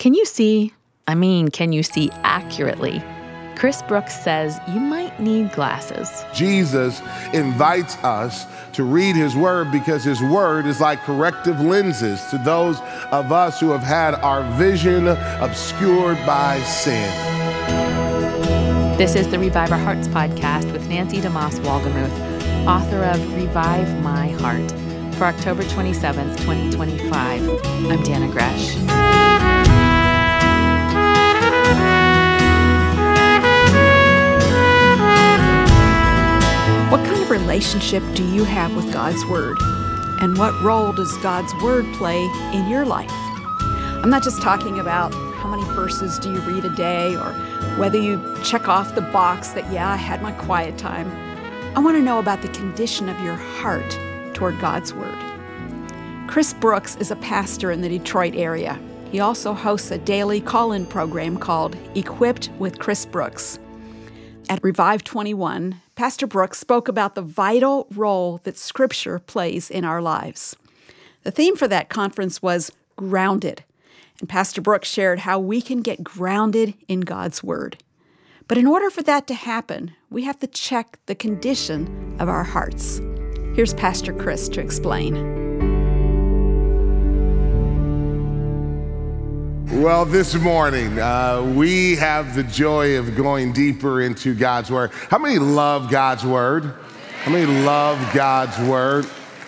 Can you see accurately? Chris Brooks says you might need glasses. Jesus invites us to read his word because his word is like corrective lenses to those of us who have had our vision obscured by sin. This is the Revive Our Hearts podcast with Nancy DeMoss Wolgemuth, author of Revive My Heart. For October 27th, 2025, I'm Dana Gresh. What kind of relationship do you have with God's Word? And what role does God's Word play in your life? I'm not just talking about how many verses do you read a day or whether you check off the box that, I had my quiet time. I want to know about the condition of your heart toward God's Word. Chris Brooks is a pastor in the Detroit area. He also hosts a daily call-in program called Equipped with Chris Brooks. At Revive 21, Pastor Brooks spoke about the vital role that Scripture plays in our lives. The theme for that conference was grounded, and Pastor Brooks shared how we can get grounded in God's Word. But in order for that to happen, we have to check the condition of our hearts. Here's Pastor Chris to explain. Well, this morning, we have the joy of going deeper into God's Word. How many love God's Word? How many love God's Word?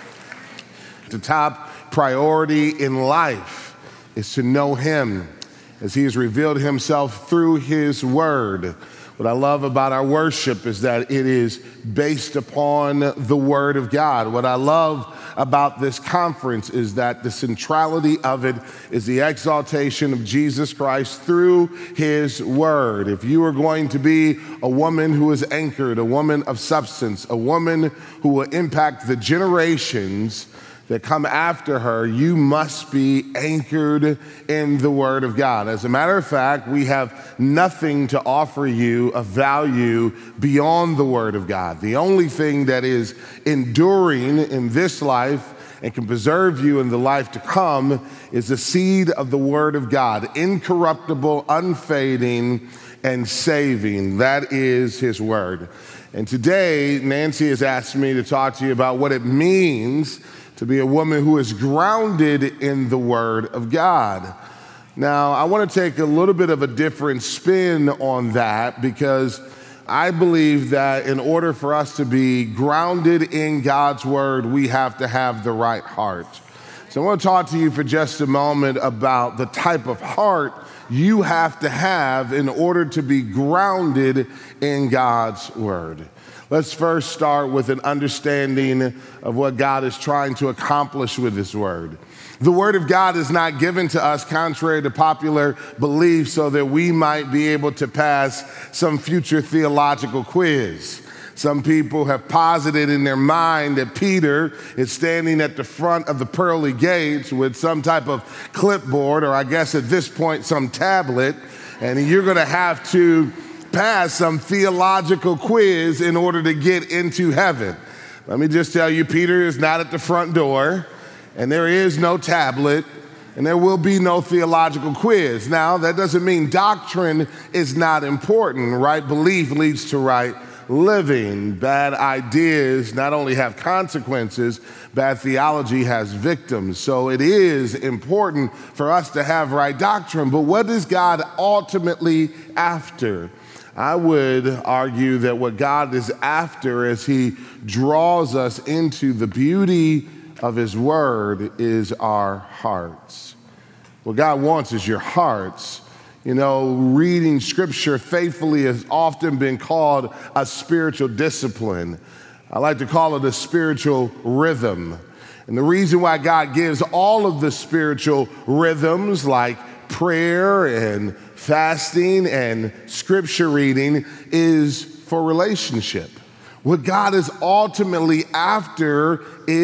The top priority in life is to know Him as He has revealed Himself through His Word. What I love about our worship is that it is based upon the Word of God. What I love about this conference is that the centrality of it is the exaltation of Jesus Christ through His Word. If you are going to be a woman who is anchored, a woman of substance, a woman who will impact the generations that come after her, you must be anchored in the Word of God. As a matter of fact, we have nothing to offer you of value beyond the Word of God. The only thing that is enduring in this life and can preserve you in the life to come is the seed of the Word of God, incorruptible, unfading, and saving. That is His Word. And today, Nancy has asked me to talk to you about what it means to be a woman who is grounded in the Word of God. Now, I want to take a little bit of a different spin on that because I believe that in order for us to be grounded in God's Word, we have to have the right heart. So I want to talk to you for just a moment about the type of heart you have to have in order to be grounded in God's Word. Let's first start with an understanding of what God is trying to accomplish with His Word. The Word of God is not given to us contrary to popular belief so that we might be able to pass some future theological quiz. Some people have posited in their mind that Peter is standing at the front of the pearly gates with some type of clipboard, or I guess at this point, some tablet, and you're going to have to pass some theological quiz in order to get into heaven. Let me just tell you, Peter is not at the front door, and there is no tablet, and there will be no theological quiz. Now, that doesn't mean doctrine is not important. Right belief leads to right living. Bad ideas not only have consequences, bad theology has victims. So it is important for us to have right doctrine. But what is God ultimately after? I would argue that what God is after as He draws us into the beauty of His Word is our hearts. What God wants is your hearts. You know, reading Scripture faithfully has often been called a spiritual discipline. I like to call it a spiritual rhythm. And the reason why God gives all of the spiritual rhythms like prayer and fasting and scripture reading is for relationship. What God is ultimately after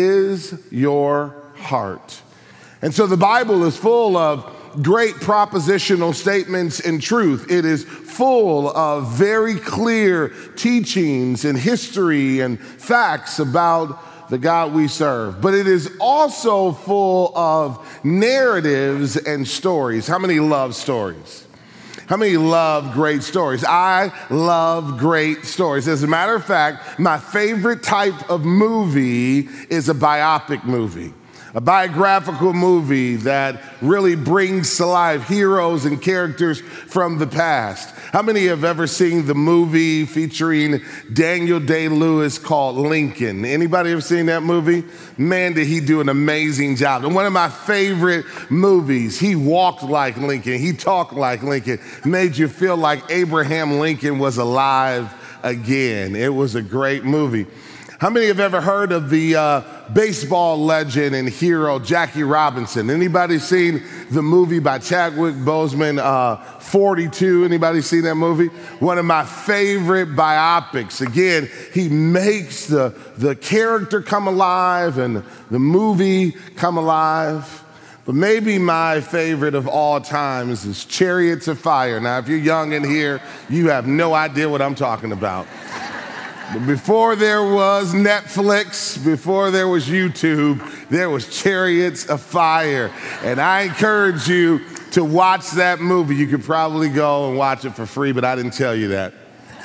is your heart. And so the Bible is full of great propositional statements and truth. It is full of very clear teachings and history and facts about the God we serve. But it is also full of narratives and stories. How many love stories? How many love great stories? I love great stories. As a matter of fact, my favorite type of movie is a biopic movie, a biographical movie that really brings to life heroes and characters from the past. How many have ever seen the movie featuring Daniel Day-Lewis called Lincoln? Anybody ever seen that movie? Man, did he do an amazing job. And one of my favorite movies, he walked like Lincoln, he talked like Lincoln, made you feel like Abraham Lincoln was alive again. It was a great movie. How many have ever heard of the baseball legend and hero Jackie Robinson? Anybody seen the movie by Chadwick Boseman, 42? Anybody seen that movie? One of my favorite biopics. Again, he makes the character come alive and the movie come alive. But maybe my favorite of all times is Chariots of Fire. Now, if you're young in here, you have no idea what I'm talking about. But before there was Netflix, before there was YouTube, there was Chariots of Fire. And I encourage you to watch that movie. You could probably go and watch it for free, but I didn't tell you that.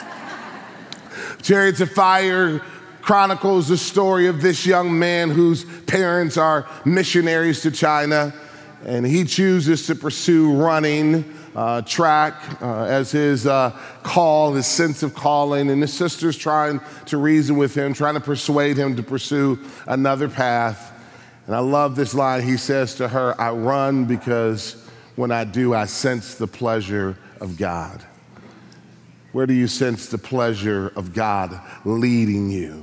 Chariots of Fire chronicles the story of this young man whose parents are missionaries to China, and he chooses to pursue running track as his call, his sense of calling, and his sister's trying to reason with him, trying to persuade him to pursue another path. And I love this line. He says to her, "I run because when I do, I sense the pleasure of God." Where do you sense the pleasure of God leading you?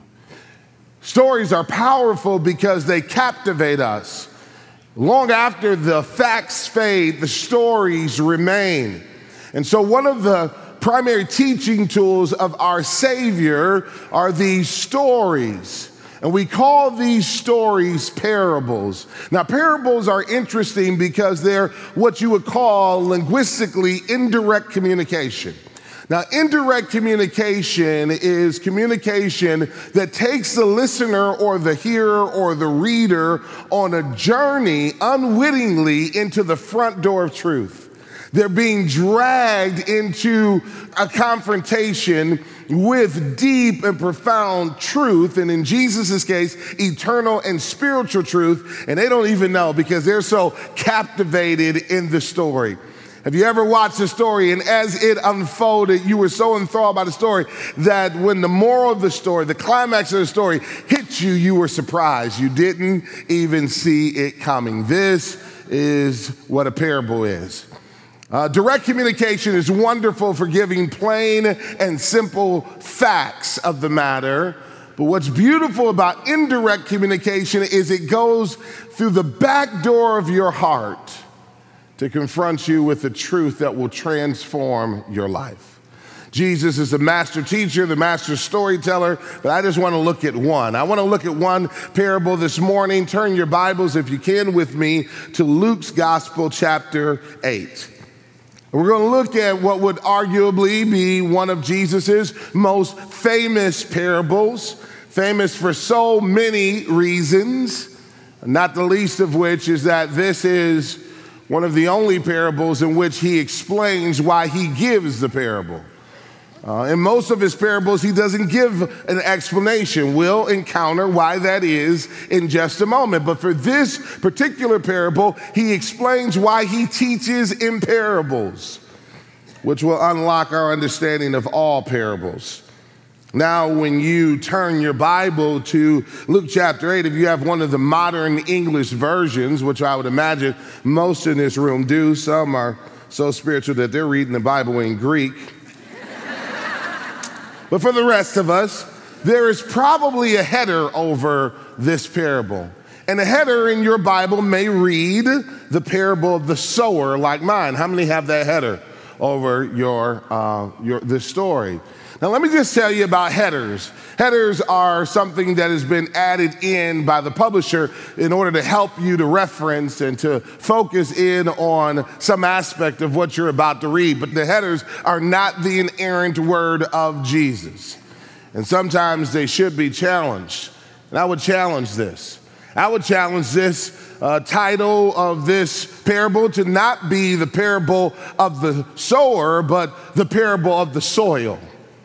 Stories are powerful because they captivate us. Long after the facts fade, the stories remain. And so one of the primary teaching tools of our Savior are these stories. And we call these stories parables. Now, parables are interesting because they're what you would call linguistically indirect communication. Now, indirect communication is communication that takes the listener or the hearer or the reader on a journey unwittingly into the front door of truth. They're being dragged into a confrontation with deep and profound truth, and in Jesus' case, eternal and spiritual truth, and they don't even know because they're so captivated in the story. Have you ever watched a story and as it unfolded, you were so enthralled by the story that when the moral of the story, the climax of the story hit you, you were surprised. You didn't even see it coming. This is what a parable is. Direct communication is wonderful for giving plain and simple facts of the matter. But what's beautiful about indirect communication is it goes through the back door of your heart to confront you with the truth that will transform your life. Jesus is the master teacher, the master storyteller, but I just want to look at one. I want to look at one parable this morning. Turn your Bibles, if you can, with me to Luke's Gospel, chapter 8. We're going to look at what would arguably be one of Jesus's most famous parables, famous for so many reasons, not the least of which is that this is one of the only parables in which he explains why he gives the parable. In most of his parables, he doesn't give an explanation. We'll encounter why that is in just a moment. But for this particular parable, he explains why he teaches in parables, which will unlock our understanding of all parables. Now, when you turn your Bible to Luke chapter 8, if you have one of the modern English versions, which I would imagine most in this room do, some are so spiritual that they're reading the Bible in Greek. But for the rest of us, there is probably a header over this parable. And the header in your Bible may read the parable of the sower like mine. How many have that header over this story? Now, let me just tell you about headers. Headers are something that has been added in by the publisher in order to help you to reference and to focus in on some aspect of what you're about to read. But the headers are not the inerrant word of Jesus. And sometimes they should be challenged. And I would challenge this. I would challenge this title of this parable to not be the parable of the sower, but the parable of the soil.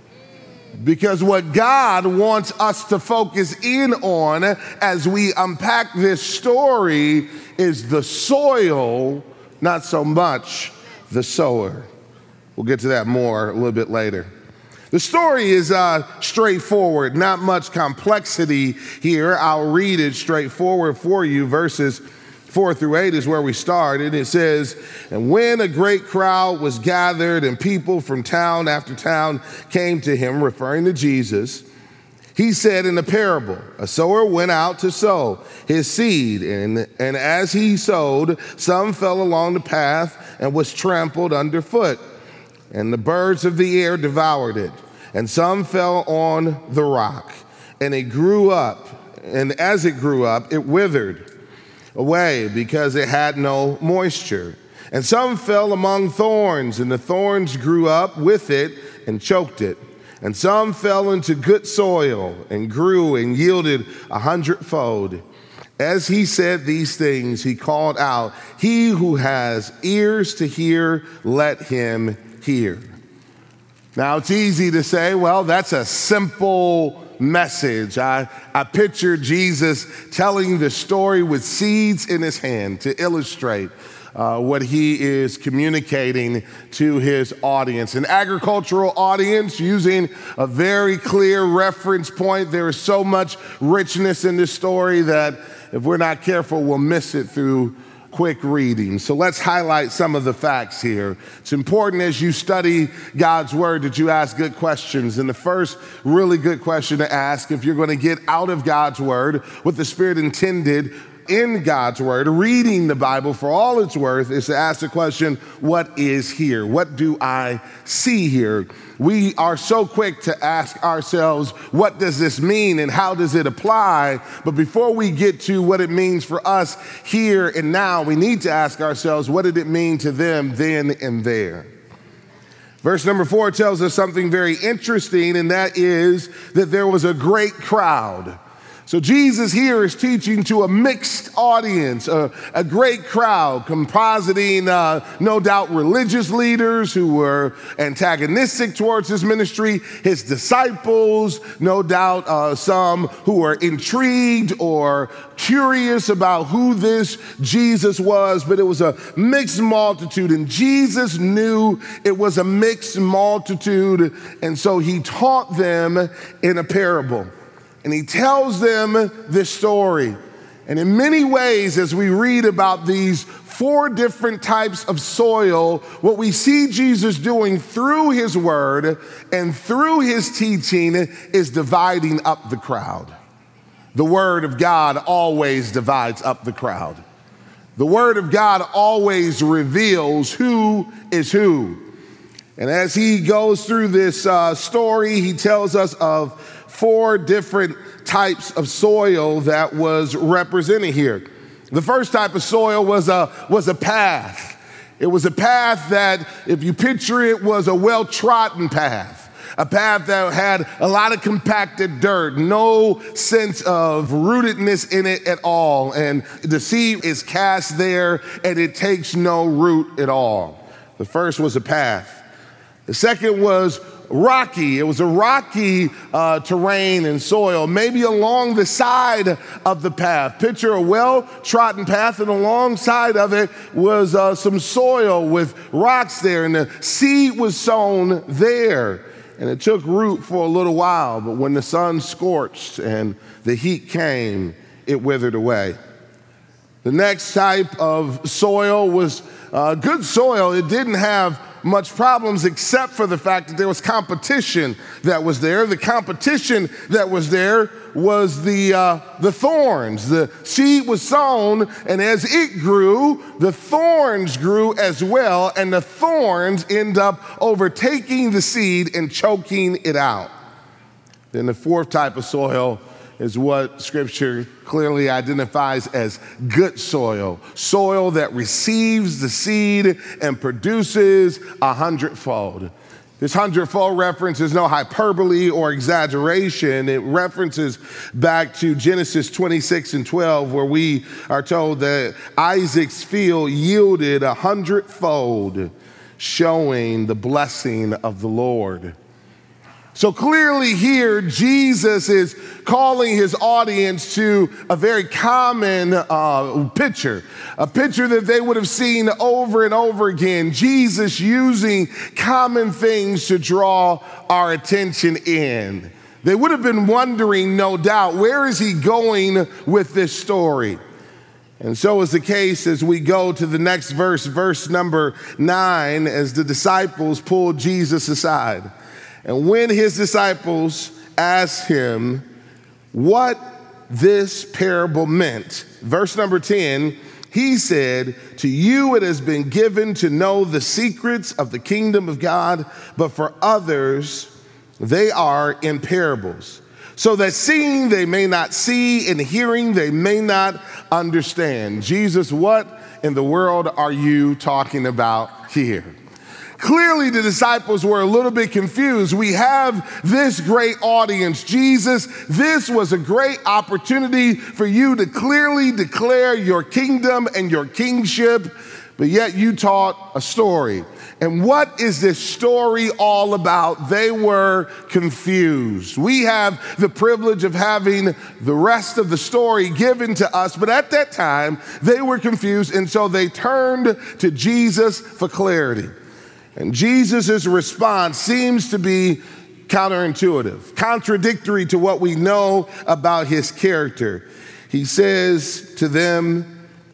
Because what God wants us to focus in on as we unpack this story is the soil, not so much the sower. We'll get to that more a little bit later. The story is straightforward, not much complexity here. I'll read it straightforward for you. Verses 4 through 8 is where we start. And it says, "And when a great crowd was gathered and people from town after town came to him," referring to Jesus, "he said in a parable, a sower went out to sow his seed. And as he sowed, some fell along the path and was trampled underfoot. And the birds of the air devoured it. And some fell on the rock. And it grew up. And as it grew up, it withered away because it had no moisture. And some fell among thorns. And the thorns grew up with it and choked it. And some fell into good soil and grew and yielded 100-fold. As he said these things, he called out, 'He who has ears to hear, let him hear.'" Now, it's easy to say, well, that's a simple message. I picture Jesus telling the story with seeds in his hand to illustrate what he is communicating to his audience. An agricultural audience using a very clear reference point. There is so much richness in this story that if we're not careful, we'll miss it through quick reading. So let's highlight some of the facts here. It's important as you study God's word that you ask good questions. And the first really good question to ask, if you're going to get out of God's word what the Spirit intended in God's word, reading the Bible for all it's worth, is to ask the question, what is here? What do I see here? We are so quick to ask ourselves, what does this mean and how does it apply? But before we get to what it means for us here and now, we need to ask ourselves, what did it mean to them then and there? Verse number 4 tells us something very interesting, and that is that there was a great crowd. So Jesus here is teaching to a mixed audience, a great crowd comprising no doubt religious leaders who were antagonistic towards his ministry, his disciples, no doubt some who were intrigued or curious about who this Jesus was, but it was a mixed multitude, and Jesus knew it was a mixed multitude, and so he taught them in a parable. And he tells them this story. And in many ways, as we read about these 4 different types of soil, what we see Jesus doing through his word and through his teaching is dividing up the crowd. The word of God always divides up the crowd. The word of God always reveals who is who. And as he goes through this story, he tells us of 4 different types of soil that was represented here. The first type of soil was a path. It was a path that, if you picture it, was a well-trodden path. A path that had a lot of compacted dirt, no sense of rootedness in it at all. And the seed is cast there and it takes no root at all. The first was a path. The second was rocky. It was a rocky terrain and soil, maybe along the side of the path. Picture a well-trodden path, and alongside of it was some soil with rocks there, and the seed was sown there. And it took root for a little while, but when the sun scorched and the heat came, it withered away. The next type of soil was good soil. It didn't have much problems except for the fact that there was competition that was there. The competition that was there was the thorns. The seed was sown, and as it grew, the thorns grew as well, and the thorns end up overtaking the seed and choking it out. Then the fourth type of soil is what Scripture clearly identifies as good soil. Soil that receives the seed and produces 100-fold. This hundredfold reference is no hyperbole or exaggeration. It references back to Genesis 26:12, where we are told that Isaac's field yielded 100-fold, showing the blessing of the Lord. So clearly here, Jesus is calling his audience to a very common picture, a picture that they would have seen over and over again. Jesus using common things to draw our attention in. They would have been wondering, no doubt, where is he going with this story? And so is the case as we go to the next verse, verse number 9, as the disciples pulled Jesus aside. And when his disciples asked him what this parable meant, verse number 10, he said, "To you it has been given to know the secrets of the kingdom of God, but for others they are in parables, so that seeing they may not see, and hearing they may not understand." Jesus, what in the world are you talking about here? Clearly, the disciples were a little bit confused. We have this great audience. Jesus, this was a great opportunity for you to clearly declare your kingdom and your kingship, but yet you taught a story. And what is this story all about? They were confused. We have the privilege of having the rest of the story given to us, but at that time, they were confused, and so they turned to Jesus for clarity. And Jesus' response seems to be counterintuitive, contradictory to what we know about his character. He says to them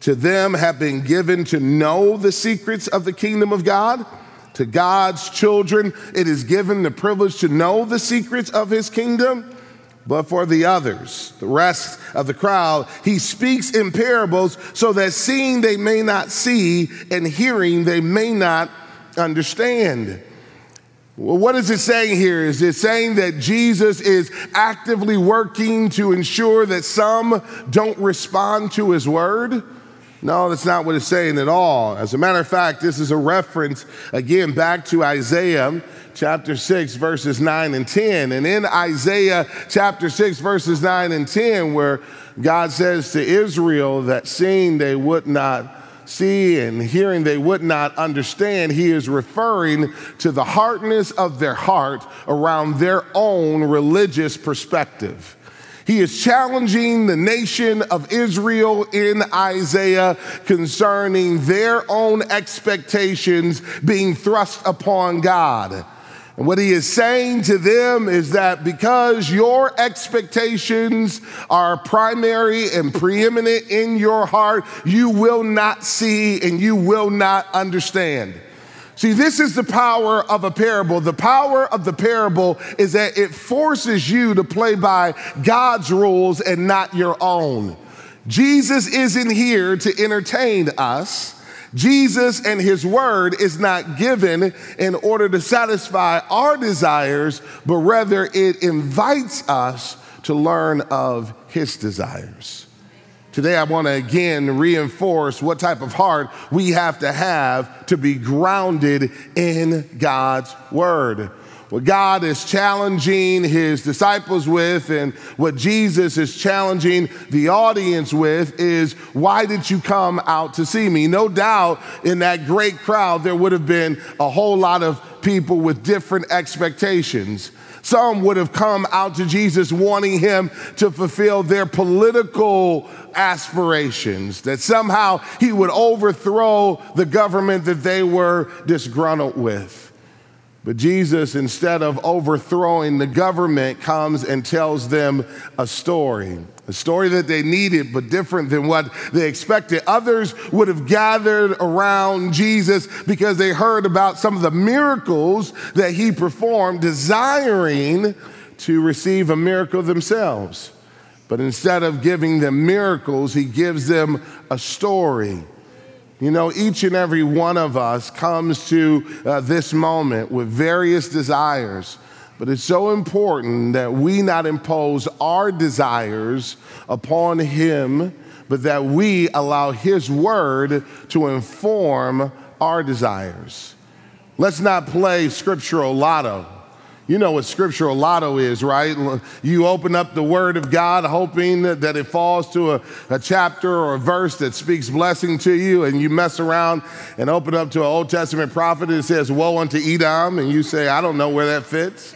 have been given to know the secrets of the kingdom of God. To God's children, it is given the privilege to know the secrets of his kingdom. But for the others, the rest of the crowd, he speaks in parables so that seeing they may not see and hearing they may not understand. Well, what is it saying here? Is it saying that Jesus is actively working to ensure that some don't respond to his word? No, that's not what it's saying at all. As a matter of fact, this is a reference, again, back to Isaiah chapter 6, verses 9 and 10. And in Isaiah chapter 6, verses 9 and 10, where God says to Israel that seeing they would not see and hearing they would not understand, he is referring to the hardness of their heart around their own religious perspective. He is challenging the nation of Israel in Isaiah concerning their own expectations being thrust upon God. And what he is saying to them is that because your expectations are primary and preeminent in your heart, you will not see and you will not understand. See, this is the power of a parable. The power of the parable is that it forces you to play by God's rules and not your own. Jesus isn't here to entertain us. Jesus and his word is not given in order to satisfy our desires, but rather it invites us to learn of his desires. Today, I want to again reinforce what type of heart we have to be grounded in God's word. What God is challenging his disciples with and what Jesus is challenging the audience with is, why did you come out to see me? No doubt in that great crowd, there would have been a whole lot of people with different expectations. Some would have come out to Jesus wanting him to fulfill their political aspirations, that somehow he would overthrow the government that they were disgruntled with. But Jesus, instead of overthrowing the government, comes and tells them a story that they needed, but different than what they expected. Others would have gathered around Jesus because they heard about some of the miracles that he performed, desiring to receive a miracle themselves. But instead of giving them miracles, he gives them a story. You know, each and every one of us comes to this moment with various desires, but it's so important that we not impose our desires upon him, but that we allow his word to inform our desires. Let's not play scriptural lotto. You know what scriptural lotto is, right? You open up the Word of God hoping that it falls to a chapter or a verse that speaks blessing to you, and you mess around and open up to an Old Testament prophet and it says, woe unto Edom, and you say, I don't know where that fits.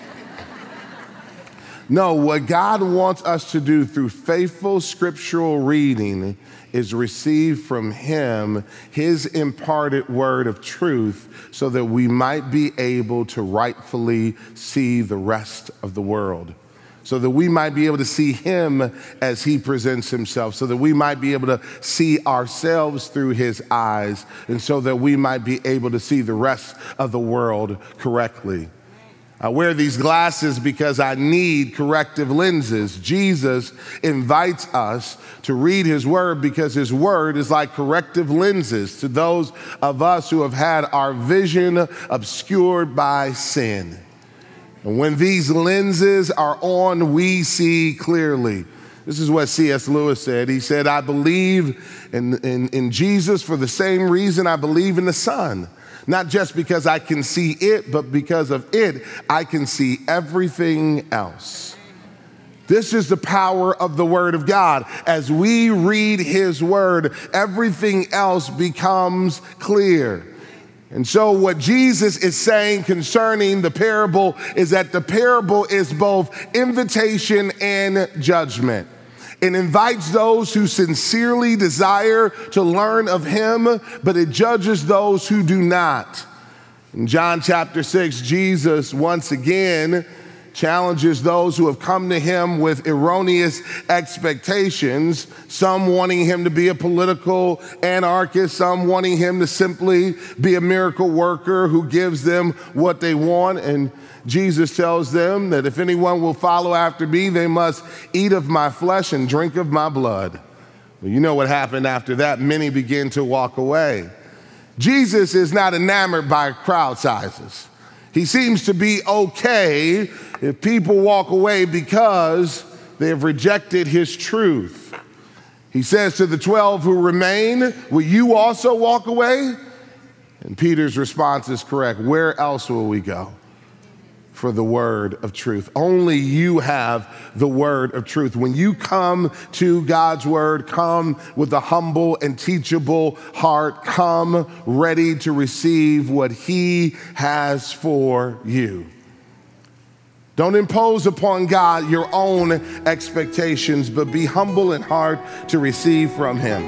No, what God wants us to do through faithful scriptural reading is receive from him his imparted word of truth so that we might be able to rightfully see the rest of the world, so that we might be able to see him as he presents himself, so that we might be able to see ourselves through his eyes, and so that we might be able to see the rest of the world correctly. I wear these glasses because I need corrective lenses. Jesus invites us to read his word because his word is like corrective lenses to those of us who have had our vision obscured by sin. And when these lenses are on, we see clearly. This is what C.S. Lewis said. He said, I believe in Jesus for the same reason I believe in the sun. Not just because I can see it, but because of it, I can see everything else. This is the power of the Word of God. As we read his word, everything else becomes clear. And so what Jesus is saying concerning the parable is that the parable is both invitation and judgment. It invites those who sincerely desire to learn of him, but it judges those who do not. In John chapter 6, Jesus once again challenges those who have come to him with erroneous expectations, some wanting him to be a political anarchist, some wanting him to simply be a miracle worker who gives them what they want. And Jesus tells them that if anyone will follow after me, they must eat of my flesh and drink of my blood. Well, you know what happened after that. Many began to walk away. Jesus is not enamored by crowd sizes. He seems to be okay if people walk away because they have rejected his truth. He says to the 12 who remain, will you also walk away? And Peter's response is correct. Where else will we go for the word of truth? Only you have the word of truth. When you come to God's word, come with a humble and teachable heart. Come ready to receive what he has for you. Don't impose upon God your own expectations, but be humble in heart to receive from him.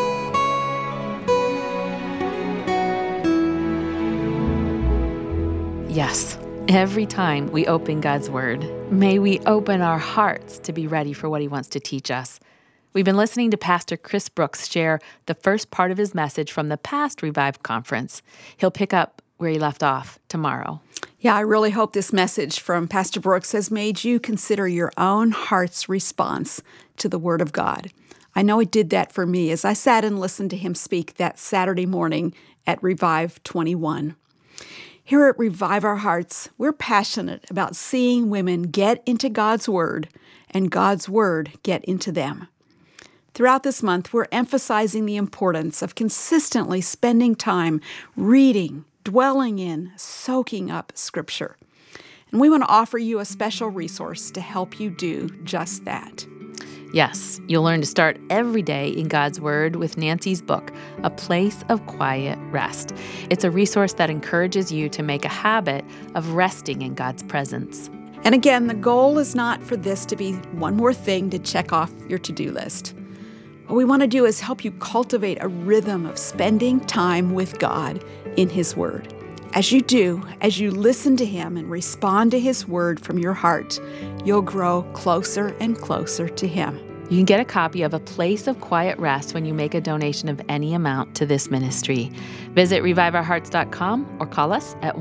Yes. Every time we open God's word, may we open our hearts to be ready for what he wants to teach us. We've been listening to Pastor Chris Brooks share the first part of his message from the past Revive conference. He'll pick up where he left off tomorrow. Yeah, I really hope this message from Pastor Brooks has made you consider your own heart's response to the Word of God. I know it did that for me as I sat and listened to him speak that Saturday morning at Revive 21. Here at Revive Our Hearts, we're passionate about seeing women get into God's Word and God's Word get into them. Throughout this month, we're emphasizing the importance of consistently spending time reading, dwelling in, soaking up Scripture. And we want to offer you a special resource to help you do just that. Yes, you'll learn to start every day in God's Word with Nancy's book, A Place of Quiet Rest. It's a resource that encourages you to make a habit of resting in God's presence. And again, the goal is not for this to be one more thing to check off your to-do list. What we want to do is help you cultivate a rhythm of spending time with God in his Word. As you do, as you listen to him and respond to his word from your heart, you'll grow closer and closer to him. You can get a copy of A Place of Quiet Rest when you make a donation of any amount to this ministry. Visit reviveourhearts.com or call us at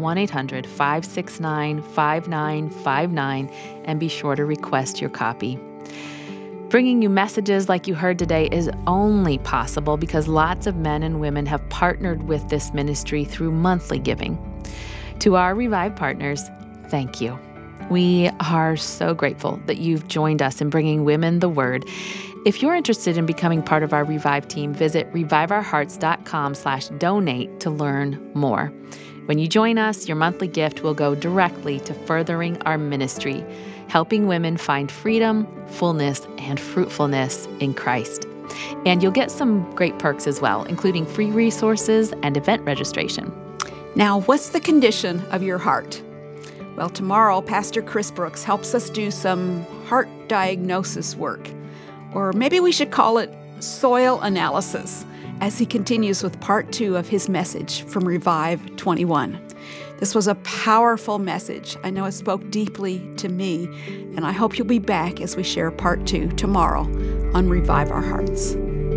1-800-569-5959 and be sure to request your copy. Bringing you messages like you heard today is only possible because lots of men and women have partnered with this ministry through monthly giving. To our Revive partners, thank you. We are so grateful that you've joined us in bringing women the word. If you're interested in becoming part of our Revive team, visit reviveourhearts.com/donate to learn more. When you join us, your monthly gift will go directly to furthering our ministry, helping women find freedom, fullness, and fruitfulness in Christ. And you'll get some great perks as well, including free resources and event registration. Now, what's the condition of your heart? Well, tomorrow, Pastor Chris Brooks helps us do some heart diagnosis work, or maybe we should call it soil analysis, as he continues with part 2 of his message from Revive 21. This was a powerful message. I know it spoke deeply to me, and I hope you'll be back as we share part 2 tomorrow on Revive Our Hearts.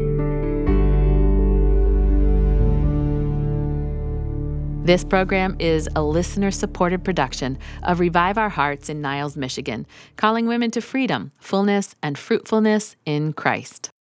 This program is a listener-supported production of Revive Our Hearts in Niles, Michigan, calling women to freedom, fullness, and fruitfulness in Christ.